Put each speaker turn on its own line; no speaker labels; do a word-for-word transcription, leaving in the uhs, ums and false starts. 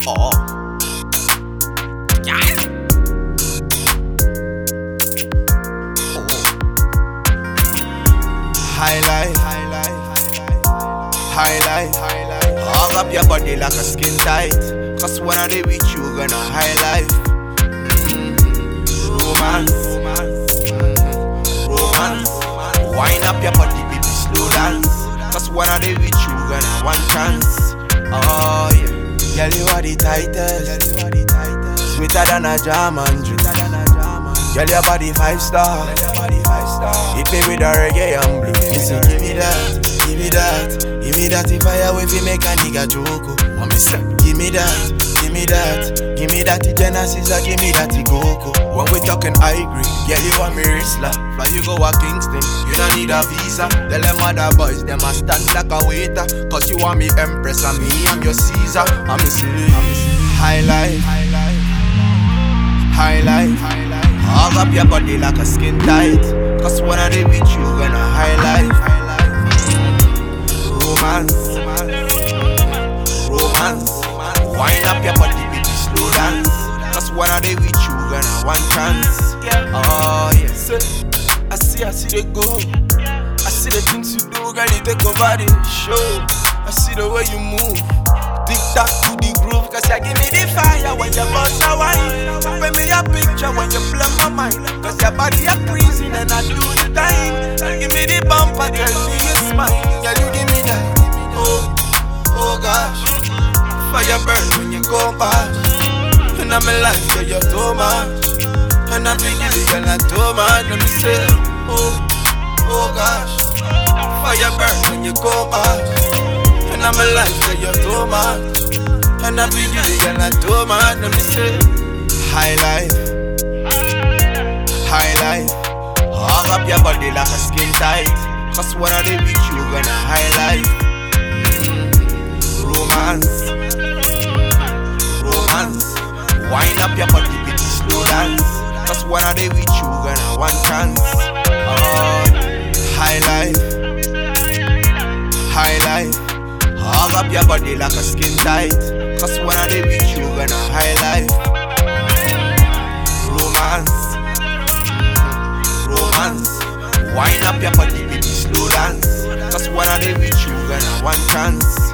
Oh, yeah. Oh. High life, high life, high life, high life. Hug up your body like a skin tight. Cause when I day with you, gonna high life. Mm-hmm. Romance, mm-hmm. Romance. Wind up your body, baby, slow dance. Cause when I day with you, gonna one chance. Oh yeah. Girl, you are the tightest, sweeter than a jam and juice. Girl, your body five star, hit me with a reggae and blues. Listen, give me that, give me that, give me that. If I away, if you make a nigga joke, what me say? Give me that, give me that, give me that Genesis, give me that Goku. When we talking high grade, girl, you want me wrestler. Fly you go a Kingston, you don't need a visa. Tell them other boys, them a stand like a waiter. Cause you want me empress and me, I'm your Caesar. I'm the same. High life, high life, high life, high life. Hug up your body like a skin tight. Cause when I day with you, gonna high life, high life. Romance, romance. Wind up your body, baby, slow dance. Cause when I day with you, gonna one chance. Oh yes. I see, I see they go. I see the things you do, girl, you take over the show. I see the way you move, tick tock to the groove. Cause you give me the fire when you bust a wine. When me a picture when you play my mind. Cause your body a prison and I do the time. Give me the bumper, girl, me a smile. Girl, you give me that. Oh, oh gosh. Fire burn when you go past. And I'm alive, girl, you're too much. And I'm big, girl, I'm too much. Let me say, oh, oh gosh. Fire burn when you go past. And I'm alive, girl, you're too much. And I'm big, girl, I'm too much. Let me say, high life, high life. Hug up your body like a skin tight. Cause when I day with you, gonna high life. Mm-hmm. Romance, romance. Wind up your body, baby, slow dance. Cause when I day with you, gonna one chance. Oh, high life, high life. Hug up your body like a skin tight. Cause when I day with you, gonna high life. Romance, romance. Wind up your body, baby, slow dance. Cause when I day with you, gonna one chance.